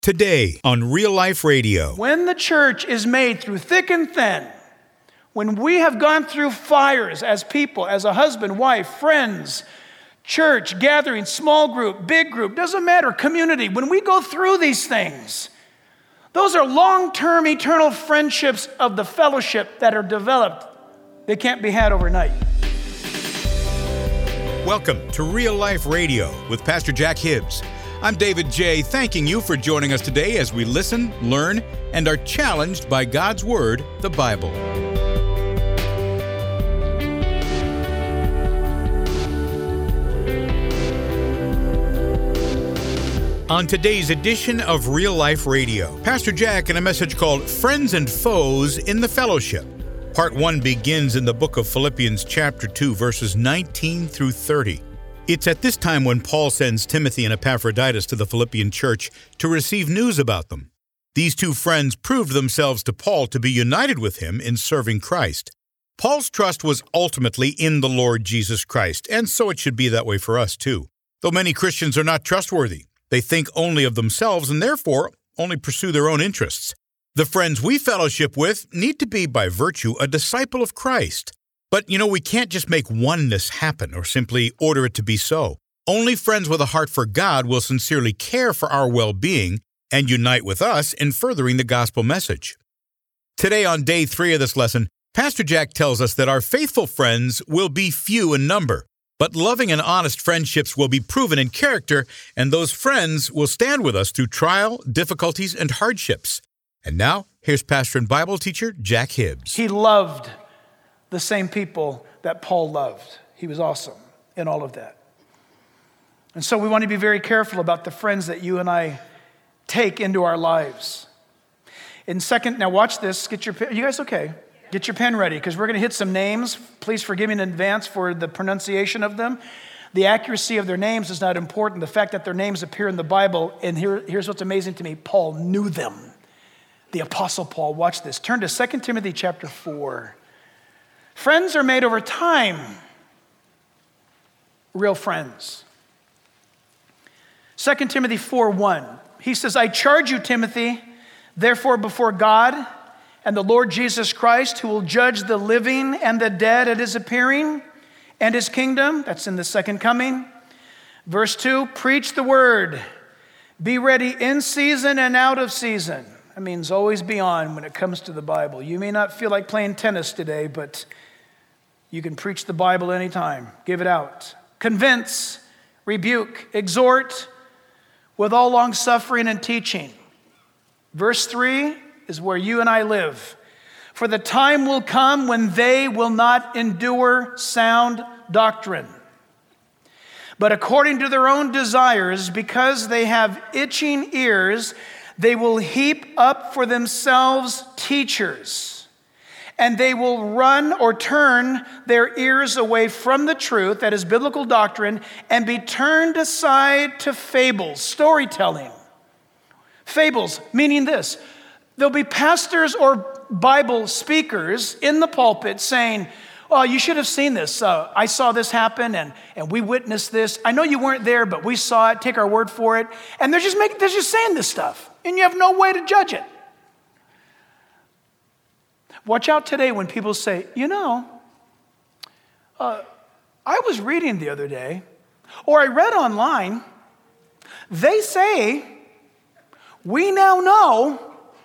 Today on Real Life Radio. When the church is made through thick and thin, when we have gone through fires as people, as a husband, wife, friends, church, gathering, small group, big group, doesn't matter, community, when we go through these things, those are long-term eternal friendships of the fellowship that are developed. They can't be had overnight. Welcome to Real Life Radio with Pastor Jack Hibbs. I'm David J., thanking you for joining us today as we listen, learn, and are challenged by God's Word, the Bible. On today's edition of Real Life Radio, Pastor Jack in a message called Friends and Foes in the Fellowship. Part 1 begins in the book of Philippians chapter 2, verses 19 through 30. It's at this time when Paul sends Timothy and Epaphroditus to the Philippian church to receive news about them. These two friends proved themselves to Paul to be united with him in serving Christ. Paul's trust was ultimately in the Lord Jesus Christ, and so it should be that way for us too. Though many Christians are not trustworthy, they think only of themselves and therefore only pursue their own interests. The friends we fellowship with need to be, by virtue, a disciple of Christ. But, we can't just make oneness happen or simply order it to be so. Only friends with a heart for God will sincerely care for our well-being and unite with us in furthering the gospel message. Today, on day 3 of this lesson, Pastor Jack tells us that our faithful friends will be few in number, but loving and honest friendships will be proven in character, and those friends will stand with us through trial, difficulties, and hardships. And now, here's pastor and Bible teacher Jack Hibbs. He loved the same people that Paul loved. He was awesome in all of that. And so we want to be very careful about the friends that you and I take into our lives. Now watch this. Are you guys okay? Get your pen ready, because we're going to hit some names. Please forgive me in advance for the pronunciation of them. The accuracy of their names is not important. The fact that their names appear in the Bible, and here's what's amazing to me. Paul knew them. The Apostle Paul. Watch this. Turn to 2 Timothy chapter 4. Friends are made over time. Real friends. 2 Timothy 4:1. He says, I charge you, Timothy, therefore before God and the Lord Jesus Christ, who will judge the living and the dead at his appearing and his kingdom. That's in the second coming. Verse 2, preach the word. Be ready in season and out of season. That means always be on when it comes to the Bible. You may not feel like playing tennis today, but you can preach the Bible anytime. Give it out. Convince, rebuke, exhort with all long suffering and teaching. Verse 3 is where you and I live. For the time will come when they will not endure sound doctrine, but according to their own desires, because they have itching ears, they will heap up for themselves teachers, and they will run or turn their ears away from the truth, that is biblical doctrine, and be turned aside to fables, storytelling. Fables, meaning this. There'll be pastors or Bible speakers in the pulpit saying, oh, you should have seen this. I saw this happen, and we witnessed this. I know you weren't there, but we saw it. Take our word for it. And they're just saying this stuff, and you have no way to judge it. Watch out today when people say, I was reading the other day, or I read online, they say, we now know.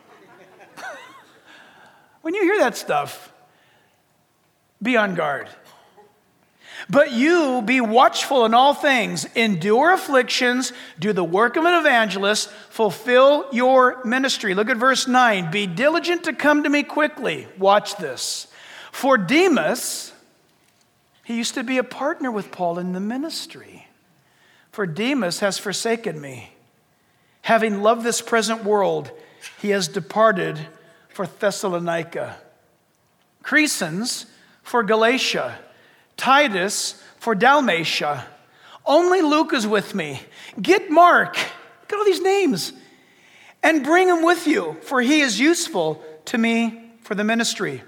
When you hear that stuff, be on guard. But you be watchful in all things, endure afflictions, do the work of an evangelist, fulfill your ministry. Look at verse 9. Be diligent to come to me quickly. Watch this. For Demas, he used to be a partner with Paul in the ministry. For Demas has forsaken me. Having loved this present world, he has departed for Thessalonica. Crescens for Galatia. Titus for Dalmatia. Only Luke is with me. Get Mark. Look at all these names. And bring him with you, for he is useful to me for the ministry.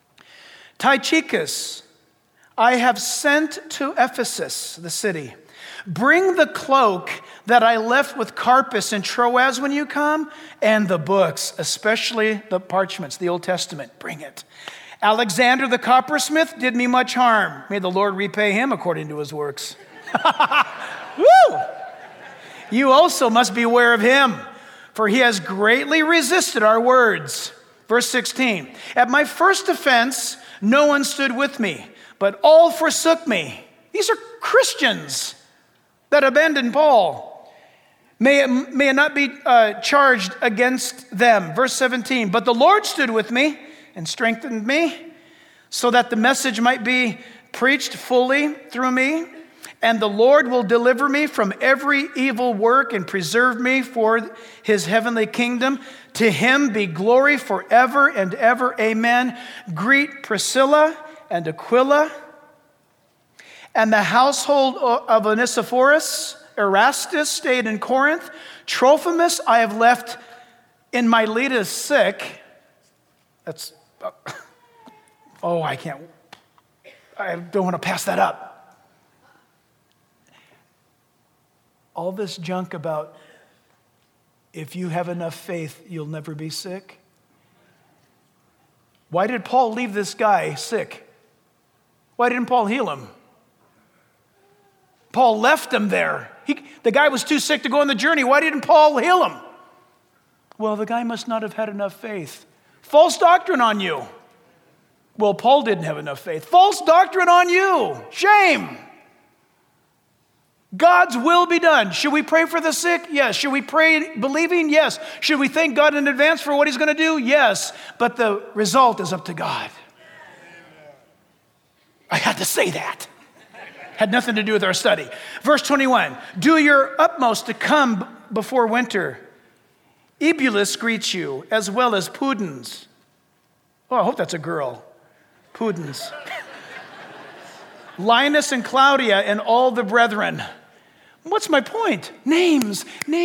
Tychicus I have sent to Ephesus, the city. Bring the cloak that I left with Carpus in Troas when you come, and the books, especially the parchments, the Old Testament. Bring it. Alexander the coppersmith did me much harm. May the Lord repay him according to his works. Woo! You also must beware of him, for he has greatly resisted our words. Verse 16, at my first offense, no one stood with me, but all forsook me. These are Christians that abandoned Paul. May it not be charged against them. Verse 17, but the Lord stood with me and strengthened me, so that the message might be preached fully through me. And the Lord will deliver me from every evil work and preserve me for his heavenly kingdom. To him be glory forever and ever. Amen. Greet Priscilla and Aquila and the household of Onesiphorus. Erastus stayed in Corinth. Trophimus I have left in Miletus sick. That's, I don't want to pass that up. All this junk about if you have enough faith, you'll never be sick. Why did Paul leave this guy sick? Why didn't Paul heal him? Paul left him there. The guy was too sick to go on the journey. Why didn't Paul heal him? Well, the guy must not have had enough faith. False doctrine on you. Well, Paul didn't have enough faith. False doctrine on you. Shame. God's will be done. Should we pray for the sick? Yes. Should we pray believing? Yes. Should we thank God in advance for what he's going to do? Yes. But the result is up to God. I had to say that. Had nothing to do with our study. Verse 21, do your utmost to come before winter. Eubulus greets you, as well as Pudens. Oh, I hope that's a girl. Pudens. Linus and Claudia and all the brethren. What's my point? Names.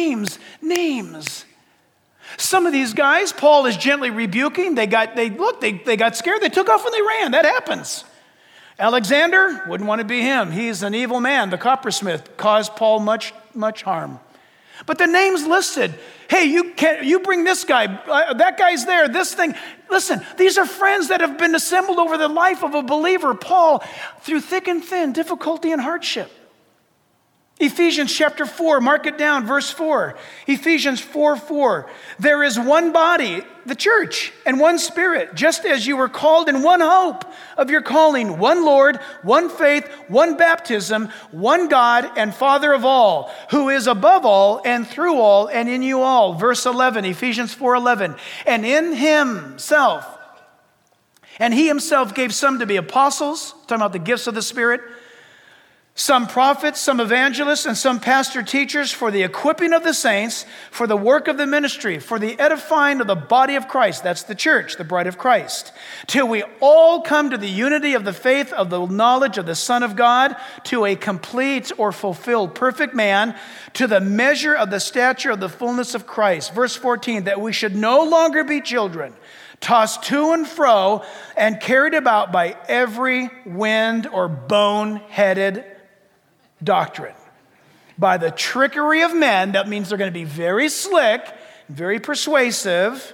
Some of these guys, Paul is gently rebuking. They got scared. They took off when they ran. That happens. Alexander, wouldn't want to be him. He's an evil man. The coppersmith caused Paul much harm. But the names listed. Hey, you bring this guy. That guy's there. This thing. Listen, these are friends that have been assembled over the life of a believer. Paul, through thick and thin, difficulty and hardship. Ephesians chapter 4, mark it down, verse 4. Ephesians 4:4. There is one body, the church, and one spirit, just as you were called in one hope of your calling, one Lord, one faith, one baptism, one God and Father of all, who is above all and through all and in you all. Verse 11, Ephesians 4:11. And in himself, and he himself gave some to be apostles, talking about the gifts of the Spirit, some prophets, some evangelists, and some pastor teachers for the equipping of the saints, for the work of the ministry, for the edifying of the body of Christ. That's the church, the bride of Christ. Till we all come to the unity of the faith of the knowledge of the Son of God, to a complete or fulfilled perfect man, to the measure of the stature of the fullness of Christ. Verse 14, that we should no longer be children, tossed to and fro and carried about by every wind or bone-headed doctrine. By the trickery of men, that means they're going to be very slick, very persuasive,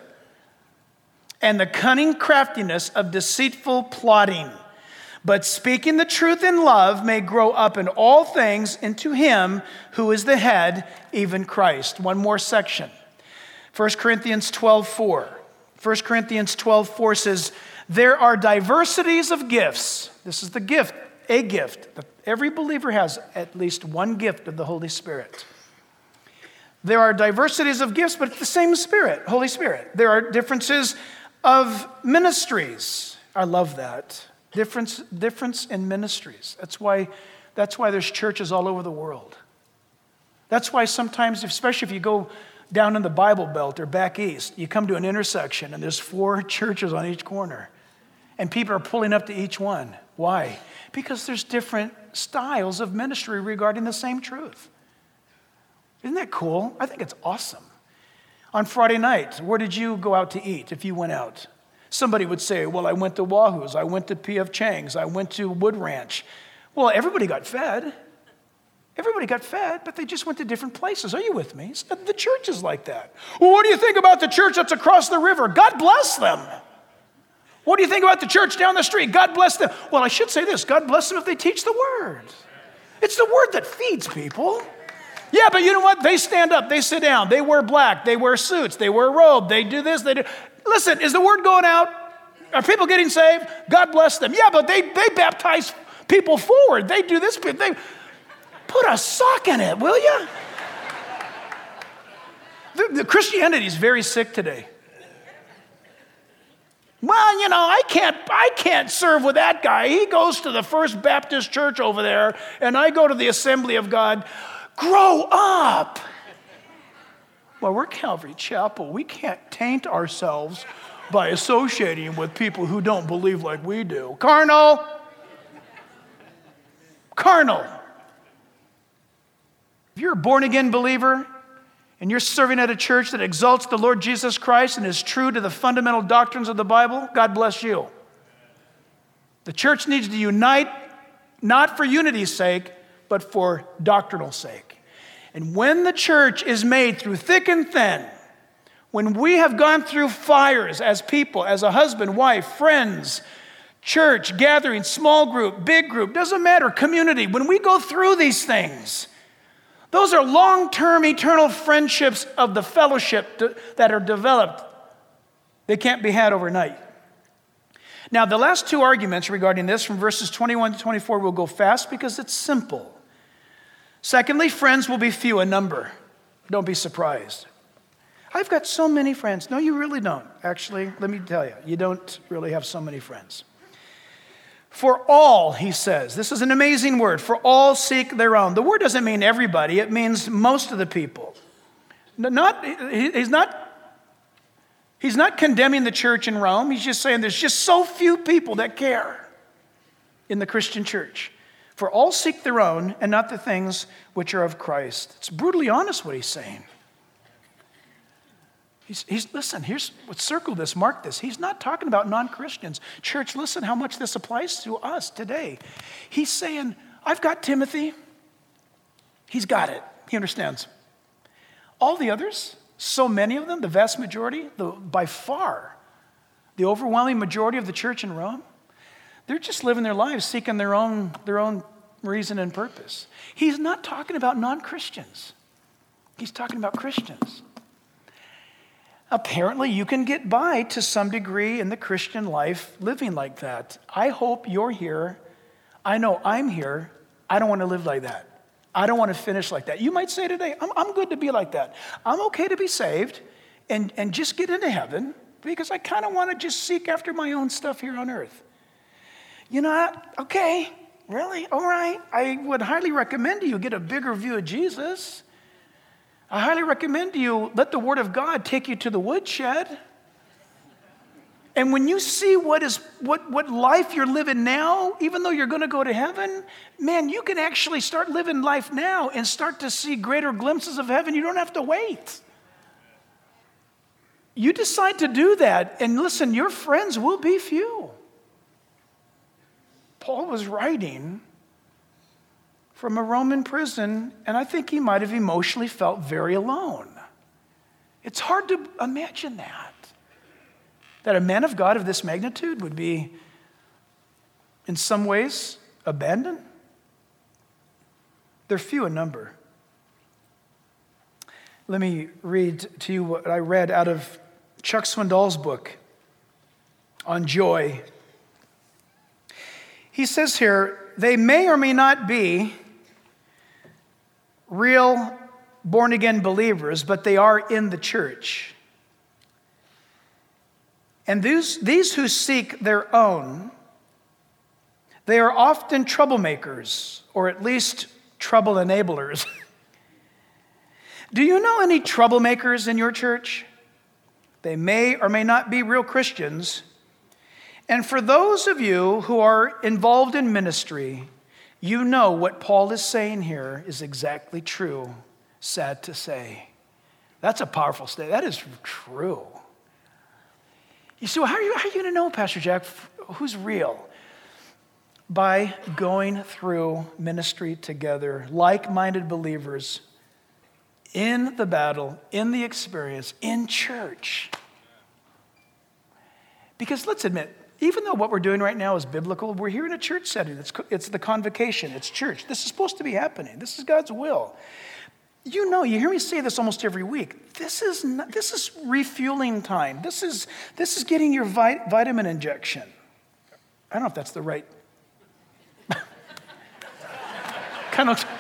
and the cunning craftiness of deceitful plotting. But speaking the truth in love may grow up in all things into him who is the head, even Christ. One more section. 1 Corinthians 12:4. 1 Corinthians 12:4 says, there are diversities of gifts. This is the gift, a gift. Every believer has at least one gift of the Holy Spirit. There are diversities of gifts, but it's the same Spirit, Holy Spirit. There are differences of ministries. I love that. Difference in ministries. That's why there's churches all over the world. That's why sometimes, especially if you go down in the Bible Belt or back east, you come to an intersection and there's 4 churches on each corner. And people are pulling up to each one. Why? Because there's different styles of ministry regarding the same truth. Isn't that cool? I think it's awesome. On Friday night, where did you go out to eat if you went out? Somebody would say, well, I went to Wahoo's, I went to P.F. Chang's, I went to Wood Ranch. Well, everybody got fed. Everybody got fed, but they just went to different places. Are you with me? So the church is like that. Well, what do you think about the church that's across the river? God bless them. What do you think about the church down the street? God bless them. Well, I should say this. God bless them if they teach the word. It's the word that feeds people. Yeah, but you know what? They stand up. They sit down. They wear black. They wear suits. They wear a robe. They do this. They do. Listen, is the word going out? Are people getting saved? God bless them. Yeah, but they baptize people forward. They do this. They put a sock in it, will you? The Christianity is very sick today. Well, you know, I can't serve with that guy. He goes to the First Baptist Church over there, and I go to the Assembly of God. Grow up. Well, we're Calvary Chapel. We can't taint ourselves by associating with people who don't believe like we do. Carnal. If you're a born-again believer and you're serving at a church that exalts the Lord Jesus Christ and is true to the fundamental doctrines of the Bible, God bless you. The church needs to unite, not for unity's sake, but for doctrinal sake. And when the church is made through thick and thin, when we have gone through fires as people, as a husband, wife, friends, church, gathering, small group, big group, doesn't matter, community, when we go through these things, those are long-term eternal friendships of the fellowship that are developed. They can't be had overnight. Now, the last two arguments regarding this from verses 21 to 24 will go fast because it's simple. Secondly, friends will be few in number. Don't be surprised. I've got so many friends. No, you really don't. Actually, let me tell you, you don't really have so many friends. For all, he says, this is an amazing word, for all seek their own. The word doesn't mean everybody, it means most of the people. He's not condemning the church in Rome, he's just saying there's just so few people that care in the Christian church. For all seek their own and not the things which are of Christ. It's brutally honest what he's saying. Listen, let's circle this, mark this. He's not talking about non-Christians. Church, listen how much this applies to us today. He's saying, I've got Timothy. He's got it. He understands. All the others, so many of them, the vast majority, by far, the overwhelming majority of the church in Rome, they're just living their lives seeking their own reason and purpose. He's not talking about non-Christians. He's talking about Christians. Apparently, you can get by to some degree in the Christian life living like that. I hope you're here. I know I'm here. I don't want to live like that. I don't want to finish like that. You might say today, I'm good to be like that. I'm okay to be saved and just get into heaven because I kind of want to just seek after my own stuff here on earth. You know, okay, really? All right. I would highly recommend to you get a bigger view of Jesus. I highly recommend to you, let the Word of God take you to the woodshed. And when you see what life you're living now, even though you're going to go to heaven, man, you can actually start living life now and start to see greater glimpses of heaven. You don't have to wait. You decide to do that, and listen, your friends will be few. Paul was writing from a Roman prison, and I think he might have emotionally felt very alone. It's hard to imagine that a man of God of this magnitude would be, in some ways, abandoned. They're few in number. Let me read to you what I read out of Chuck Swindoll's book on joy. He says here, they may or may not be real born-again believers, but they are in the church. And these who seek their own, they are often troublemakers, or at least trouble enablers. Do you know any troublemakers in your church? They may or may not be real Christians. And for those of you who are involved in ministry, you know what Paul is saying here is exactly true, sad to say. That's a powerful statement. That is true. You see, how are you going to know, Pastor Jack, who's real? By going through ministry together, like-minded believers in the battle, in the experience, in church. Because let's admit, even though what we're doing right now is biblical, we're here in a church setting. It's the convocation. It's church. This is supposed to be happening. This is God's will. You know, you hear me say this almost every week. This is refueling time. This is getting your vitamin injection. I don't know if that's the right kind of.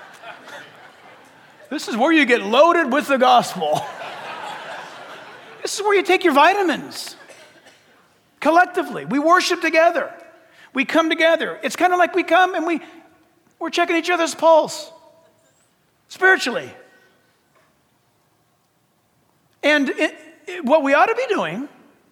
This is where you get loaded with the gospel. This is where you take your vitamins. Collectively, we worship together. We come together. It's kind of like we come and we're checking each other's pulse spiritually. And what we ought to be doing,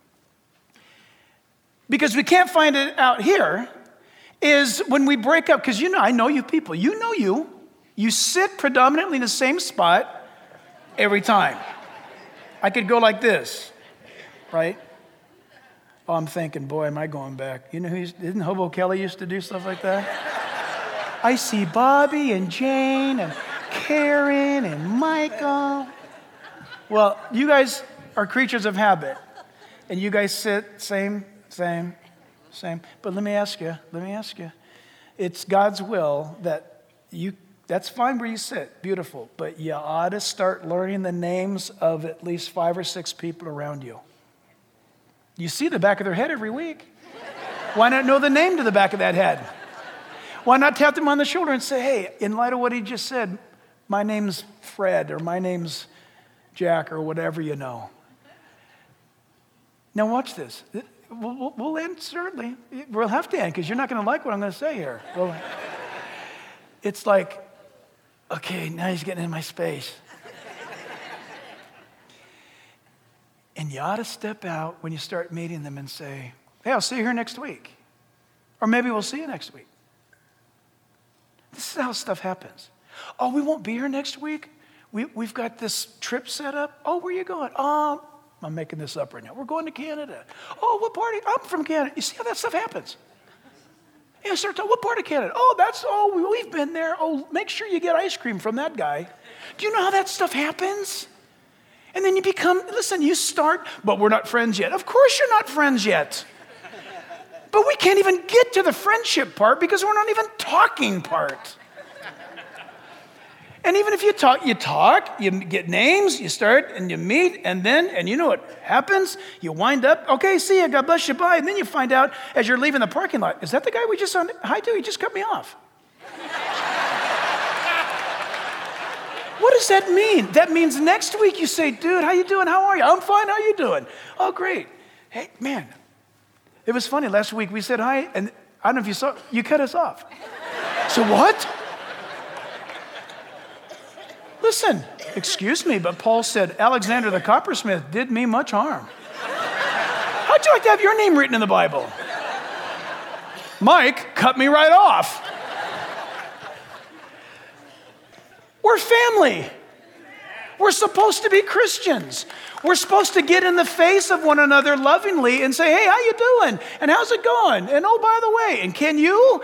because we can't find it out here, is when we break up, because I know you people. You sit predominantly in the same spot every time. I could go like this, right? Oh, I'm thinking, boy, am I going back? Didn't Hobo Kelly used to do stuff like that? I see Bobby and Jane and Karen and Michael. Well, you guys are creatures of habit. And you guys sit same. But let me ask you. It's God's will that that's fine where you sit, beautiful. But you ought to start learning the names of at least 5 or 6 people around you. You see the back of their head every week. Why not know the name to the back of that head? Why not tap them on the shoulder and say, hey, in light of what he just said, my name's Fred or my name's Jack or whatever you know. Now watch this. We'll end certainly. We'll have to end because you're not going to like what I'm going to say here. It's like, okay, now he's getting in my space. And you ought to step out when you start meeting them and say, hey, I'll see you here next week. Or maybe we'll see you next week. This is how stuff happens. Oh, we won't be here next week? We've got this trip set up. Oh, where are you going? Oh, I'm making this up right now. We're going to Canada. Oh, what part? I'm from Canada. You see how that stuff happens? Yeah, start talking, what part of Canada? Oh, we've been there. Oh, make sure you get ice cream from that guy. Do you know how that stuff happens? And then you start, but we're not friends yet. Of course you're not friends yet. But we can't even get to the friendship part because we're not even talking part. And even if you talk, you get names, you start and you meet, and you know what happens? You wind up, okay, see ya, God bless you, bye. And then you find out as you're leaving the parking lot, is that the guy we just said hi to? He just cut me off. What does that mean? That means next week you say, dude, how you doing? How are you? I'm fine, how you doing? Oh, great. Hey, man, it was funny. Last week we said hi, and I don't know if you saw, you cut us off. So what? Listen, excuse me, but Paul said, Alexander the coppersmith did me much harm. How'd you like to have your name written in the Bible? Mike cut me right off. We're family. We're supposed to be Christians. We're supposed to get in the face of one another lovingly and say, hey, how you doing? And how's it going? And oh, by the way, and can you?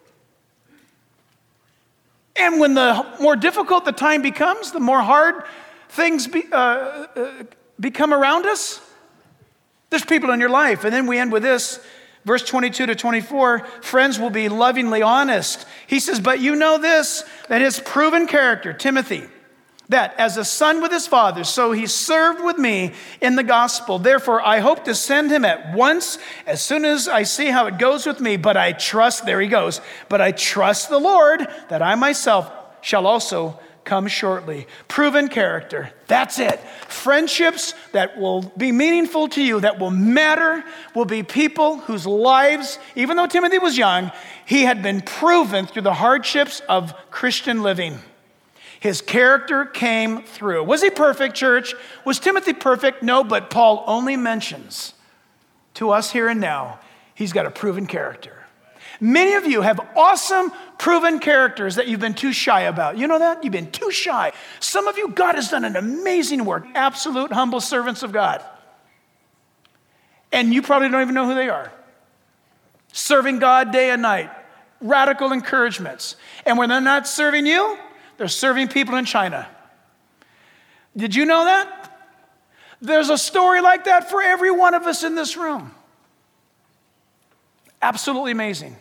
And when the more difficult the time becomes, the more hard things become around us, there's people in your life. And then we end with this, verse 22 to 24, friends will be lovingly honest. He says, but you know this, that his proven character, Timothy, that as a son with his father, so he served with me in the gospel. Therefore, I hope to send him at once as soon as I see how it goes with me. But I trust, there he goes, but I trust the Lord that I myself shall also come shortly. Proven character, that's it. Friendships that will be meaningful to you, that will matter, will be people whose lives, even though Timothy was young, he had been proven through the hardships of Christian living. His character came through. Was he perfect, church? Was Timothy perfect? No, but Paul only mentions to us here and now, he's got a proven character. Many of you have awesome, proven characters that you've been too shy about. You know that? You've been too shy. Some of you, God has done an amazing work. Absolute humble servants of God. And you probably don't even know who they are. Serving God day and night. radical encouragements. And when they're not serving you, they're serving people in China. Did you know that? There's a story like that for every one of us in this room. Absolutely amazing.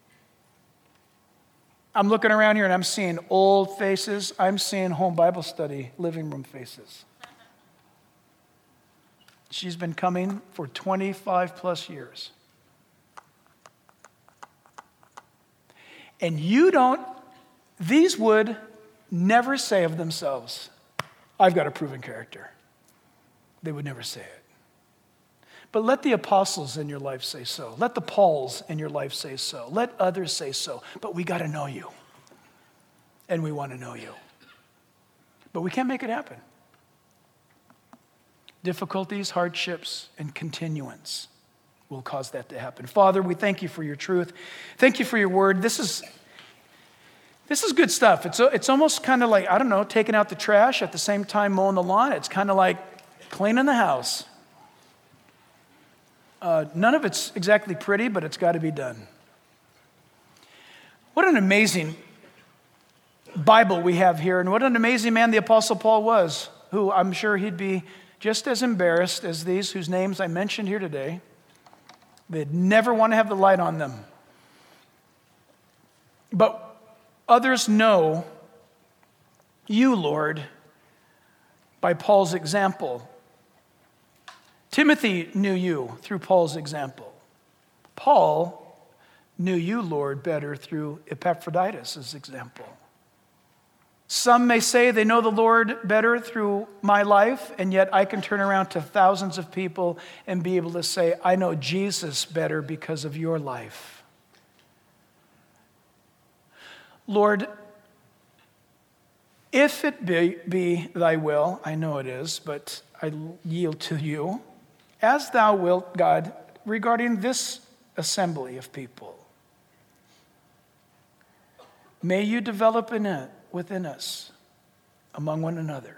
I'm looking around here and I'm seeing old faces. I'm seeing home Bible study living room faces. She's been coming for 25 plus years. And these would never say of themselves, I've got a proven character. They would never say it. But let the apostles in your life say so. Let the Pauls in your life say so. Let others say so. But we got to know you. And we want to know you. But we can't make it happen. Difficulties, hardships, and continuance will cause that to happen. Father, we thank you for your truth. Thank you for your word. This is good stuff. It's almost kind of like, I don't know, taking out the trash at the same time mowing the lawn. It's kind of like cleaning the house. None of it's exactly pretty, but it's got to be done. What an amazing Bible we have here, and what an amazing man the Apostle Paul was, who I'm sure he'd be just as embarrassed as these whose names I mentioned here today. They'd never want to have the light on them. But others know you, Lord, by Paul's example. Timothy knew you through Paul's example. Paul knew you, Lord, better through Epaphroditus' example. Some may say they know the Lord better through my life, and yet I can turn around to thousands of people and be able to say, I know Jesus better because of your life. Lord, if it be thy will, I know it is, but I yield to you, as thou wilt, God, regarding this assembly of people. May you develop within us, among one another,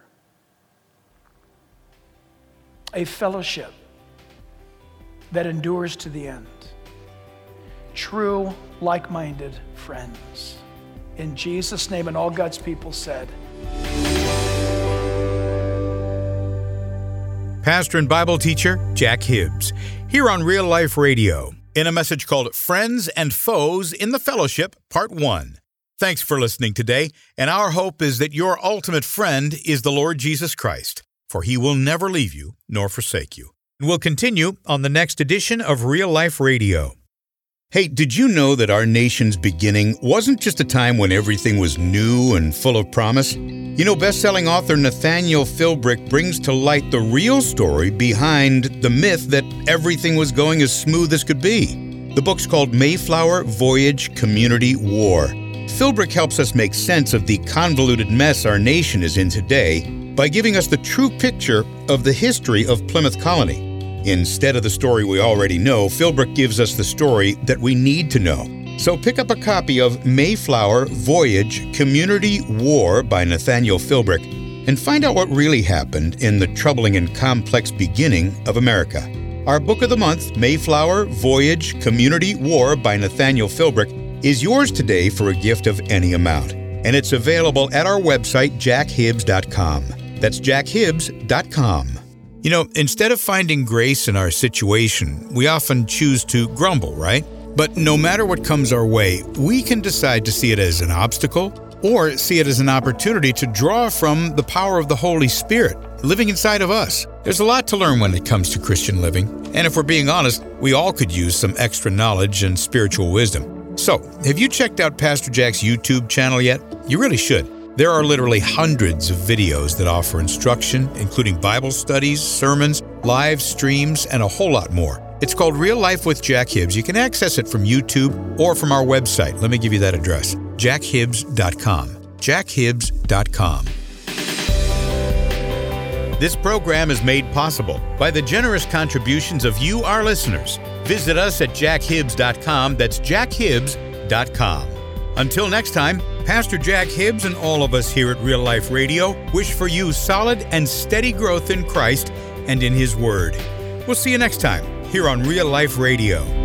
a fellowship that endures to the end. True, like-minded friends. In Jesus' name, and all God's people said. Pastor and Bible teacher Jack Hibbs, here on Real Life Radio, in a message called Friends and Foes in the Fellowship, Part 1. Thanks for listening today, and our hope is that your ultimate friend is the Lord Jesus Christ, for he will never leave you nor forsake you. We'll continue on the next edition of Real Life Radio. Hey, did you know that our nation's beginning wasn't just a time when everything was new and full of promise? You know, best-selling author Nathaniel Philbrick brings to light the real story behind the myth that everything was going as smooth as could be. The book's called Mayflower Voyage Community War. Philbrick helps us make sense of the convoluted mess our nation is in today by giving us the true picture of the history of Plymouth Colony. Instead of the story we already know, Philbrick gives us the story that we need to know. So pick up a copy of Mayflower Voyage Community War by Nathaniel Philbrick and find out what really happened in the troubling and complex beginning of America. Our book of the month, Mayflower Voyage Community War by Nathaniel Philbrick, is yours today for a gift of any amount. And it's available at our website, jackhibbs.com. That's jackhibbs.com. You know, instead of finding grace in our situation, we often choose to grumble, right? But no matter what comes our way, we can decide to see it as an obstacle or see it as an opportunity to draw from the power of the Holy Spirit living inside of us. There's a lot to learn when it comes to Christian living, and if we're being honest, we all could use some extra knowledge and spiritual wisdom. So, have you checked out Pastor Jack's YouTube channel yet? You really should. There are literally hundreds of videos that offer instruction, including Bible studies, sermons, live streams, and a whole lot more. It's called Real Life with Jack Hibbs. You can access it from YouTube or from our website. Let me give you that address, jackhibbs.com. jackhibbs.com. This program is made possible by the generous contributions of you, our listeners. Visit us at jackhibbs.com. That's jackhibbs.com. Until next time, Pastor Jack Hibbs and all of us here at Real Life Radio wish for you solid and steady growth in Christ and in His Word. We'll see you next time here on Real Life Radio.